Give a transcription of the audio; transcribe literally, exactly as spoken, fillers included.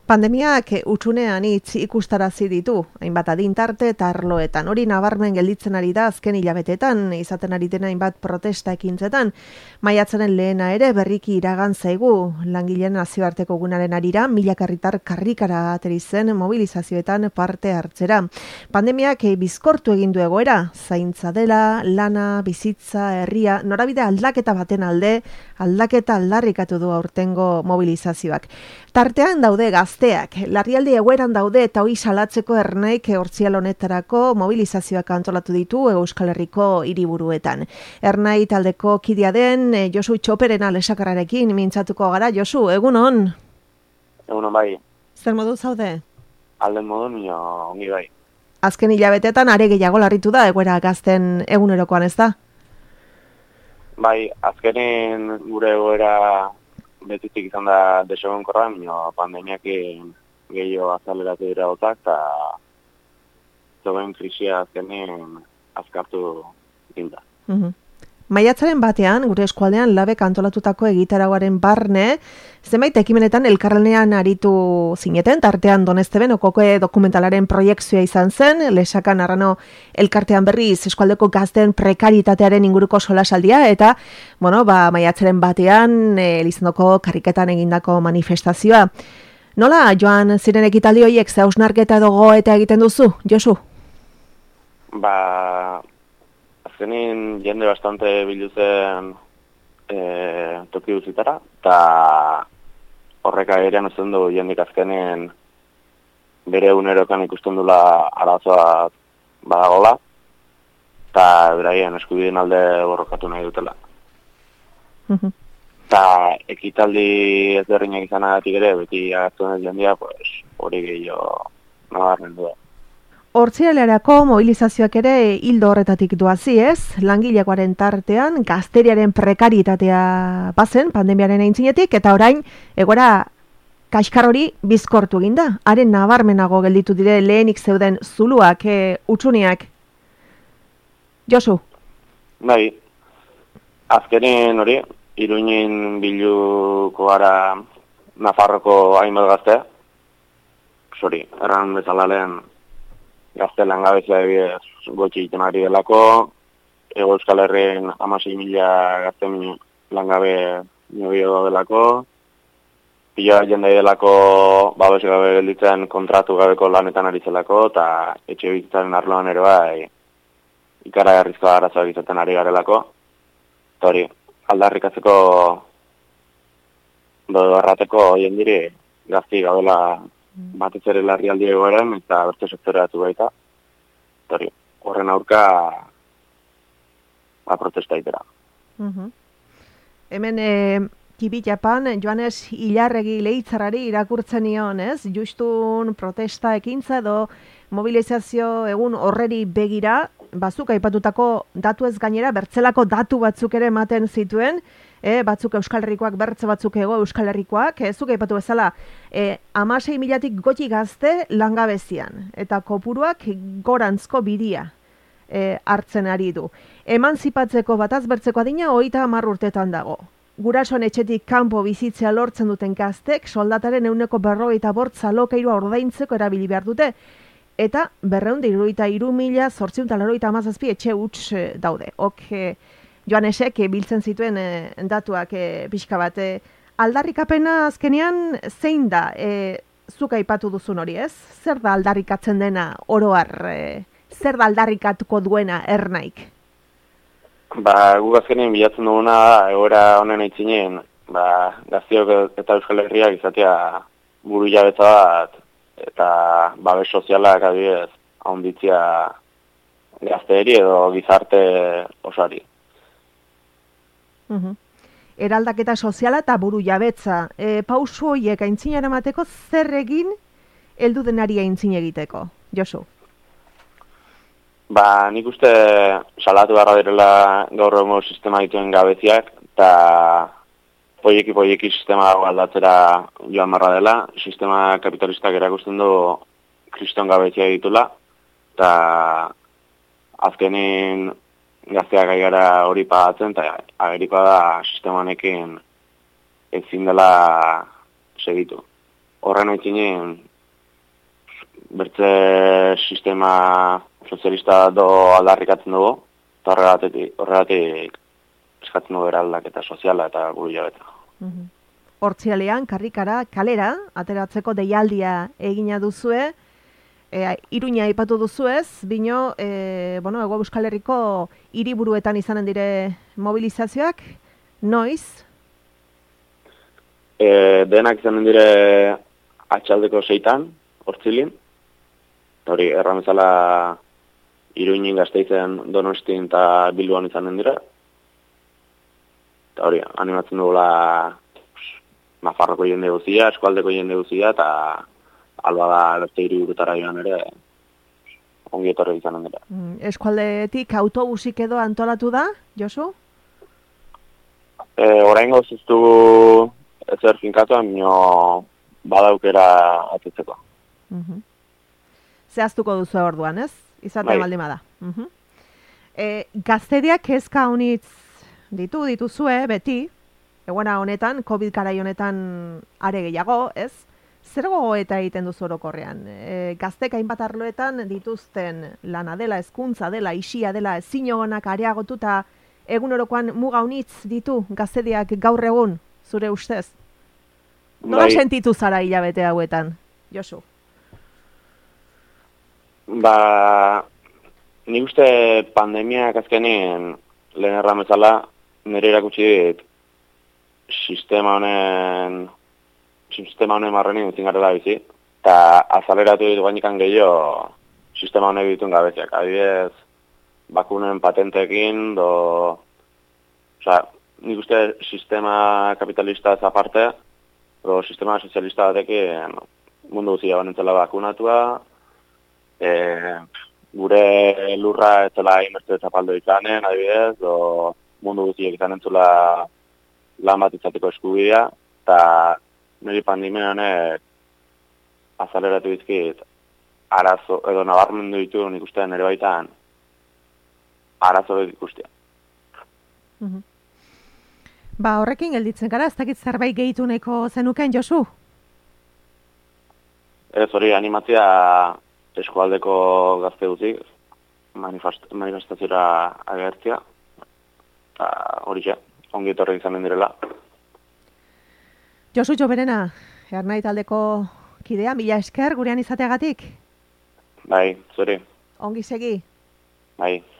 Pandemiak utxunean hitz ikustarazi ditu, hainbat adintarte eta arloetan. Hori nabarmen gelditzen ari da azken hilabetetan, izaten ari dena hainbat protesta ekintzetan. Maiatzaren lehena ere berriki iragan zaigu, langileen nazioarteko egunaren arira, mila herritar karrikara ateri zen mobilizazioetan parte hartzera. Pandemiak bizkortu egin du egoera, zaintza dela, lana, bizitza, herria, norabide aldaketa baten alde, aldaketa aldarrikatu du aurtengo mobilizazioak. Tartean daude gazteak, larrialdi egoeran daude eta hori salatzeko Ernaik hortzial honetarako mobilizazioak antolatu ditu Euskal Herriko hiriburuetan. Ernai taldeko kidea den Josu Txoperena lesakarrarekin mintzatuko gara. Josu, egunon? Egunon bai. Zer modu zaude? Alden modu nio ongi bai. Azken hilabetetan are gehiago larritu da egoera gazten egunerokoan, ez da? Bai, azkenen gure egoera betizik izan da desegonkorra, nio pandemiak gehiago azaleratu dira gotak, eta zogen krisia azkenen azkartu ginda. Mhm. Maiatzaren batean, gure eskualdean labek antolatutako egitarauaren barne, zenbait ekimenetan elkarlanean aritu zineten, tartean Donesteben okoke dokumentalaren proiekzioa izan zen, Lesakan Arrano elkartean berriz eskualdeko gazten prekaritatearen inguruko solasaldia, eta, bueno, ba, maiatzaren batean, e, Elizondoko karriketan egindako manifestazioa. Nola, joan ziren ekitaldi horiek, ze hausnarketa edo goeta egiten duzu, Josu? Ba... Azkenin jende bastante biluzen e, toki duzitara, eta horrek agerian uzten du jendik azkenen bere unerokan ikusten dula arazoa badagola, eta beraien eskubideen alde borrokatu nahi dutela. Eta ekitaldi ezberdinak izanagatik ere, beti agertu den jendia, pues, hori gehiago nabarmen du da. Hortzialerako mobilizazioak ere hildo horretatik doazi ez, langileakoaren tartean, gazteriaren prekaritatea bazen, pandemiaren aintzinetik, eta orain, egora kaskar hori bizkortu eginda. Haren nabarmenago gelditu dire lehenik zeuden zuluak, e, utxuniak. Josu? Bai, azkenin hori, Iruñin biluko gara Nafarroko hainbat gaztea, sorry, erran bezala lehen, gazte langabezia ebidez gotxi egiten ari delako, Ego Euskal Herrien hamasei mila gazte langabe nio delako, pila jendei delako babes gabe gelditzen kontratu gabeko lanetan ari zelako, eta etxe bizitzaren arloan ere bai ikaragarrizko arazoak izaten ari garelako. Eta hori, aldarrikatzeko dodo errateko jendiri gazti gaudela batez ere larrialdi egoeran eta beste sektoreatu baita. Hori, horren aurka ba, protesta itera. Uh-huh. Hemen e, Kibi Japan, Joanes Ilarregi leitzarari irakurtzen nion, ez? Justun protesta ekintza edo mobilizazio egun horreri begira, bazuk aipatutako datu ez gainera, bertzelako datu batzuk ere ematen zituen, E, batzuk Euskal Herrikoak, bertze batzuk ego Euskal Herrikoak, ez zuk aipatu bezala, e, hamasei milatik gotxi gazte langabezian, eta kopuruak gorantzko bidia e, hartzen ari du. Emanzipatzeko bataz bertzeko adina hogeita hamar urtetan dago. Gurasoen etxetik kanpo bizitzea lortzen duten gaztek, soldataren ehuneko berrogeita bortza alokairua ordaintzeko erabili behar dute, eta berrehun eta hirurogeita hiru mila zortziehun eta laurogeita hamazazpi etxe huts daude. Ok, Joanesek biltzen zituen e, datuak e, pixka bat. E, aldarrikapena azkenean zein da? E, zuk aipatu duzun hori, ez? Zer da aldarrikatzen dena oroar? E, zer da aldarrikatuko duena Ernaik? Ba, guk azkenean bilatzen duguna egoera honen aitzinen, ba, gaztiok eta Euskal Herriak izatea buru jabetza bat, eta babes sozialak adibidez haunditzia gazteeri edo gizarte osari. Uhum. Eraldaketa soziala eta buru jabetza. E, pausu horiek aintzinara mateko zer egin heldu denari aintzin egiteko, Josu? Ba, nik uste salatu beharra direla gaur egun sistema dituen gabeziak, eta poieki-poieki sistema aldatzera joan marra dela. Sistema kapitalistak erakusten du kriston gabezia ditula, eta azkenin gazteak gara hori pagatzen, eta agerikoa da sistema honekin ezin dela segitu. horren aitzinen bertze sistema sozialista do aldarrikatzen dugu, eta horregatik, horregatik eskatzen dugu eraldaketa soziala eta buru jabeta. Mhm. Hortzialean, karrikara, kalera, ateratzeko deialdia egina duzue, e, Iruña aipatu duzuez, bino, e, bueno, Hego Euskal Herriko hiriburuetan izanen dire mobilizazioak, noiz? E, denak izanen dire atxaldeko seitan, hortzilin, hori erramezala Iruñin, Gasteizen, Donostin eta Bilboan izanen dira, eta hori, animatzen dugula Nafarroko jende guzia, eskualdeko jende guzia, eta alba da beste hiriburutara joan ere ongi etorri izanen dira. Mm, eskualdetik autobusik edo antolatu da, Josu? E, oraingo zuztu ezer finkatuan, mino badaukera atetzeko. Mhm. Zehaztuko duzu orduan, ez? Izaten Bai. baldin bada. Mhm. E, gazteriak kezka honitz ditu, dituzue, beti, egoera honetan, COVID garai honetan are gehiago, ez? Zer gogoeta egiten duzu orokorrean? E, gaztek hainbat arloetan dituzten lana dela, hezkuntza dela, isia dela, ezinogonak areagotuta egunerokoan muga honitz ditu gazteriak gaur egun, zure ustez? Nola Bai. sentitu zara hilabete hauetan, Josu? Ba, nik uste pandemiak azkenean lehen erramezala nire irakutsi dit sistema honen sistema honen marrenin utzin garela bizi, eta azaleratu ditu gainikan gehiago sistema honek dituen gabeziak. Adibidez, bakunen patentekin, do... Osa, nik uste sistema kapitalista ez aparte, do sistema sozialista batekin mundu guzia banentzela bakunatua, e, gure lurra ez zela inbertze zapaldo izanen, adibidez, do mundu guztiak izan entzula lan bat izateko eskubidea, eta niri pandemia honek azaleratu dizkit arazo, edo nabarmendu ditu nik uste nire baitan arazo ikustea. Mhm. Ba, horrekin gelditzen gara, ez dakit zerbait gehitu nahiko zenuken, Josu? Ez hori animatzea eskualdeko gazte guzik, manifestaziora agertzea, eta hori xe, ongi etorri izanen direla. Josu Joberena, Ernai taldeko kidea, mila esker gurean izateagatik. Bai, zuri, Ongi segi. bai.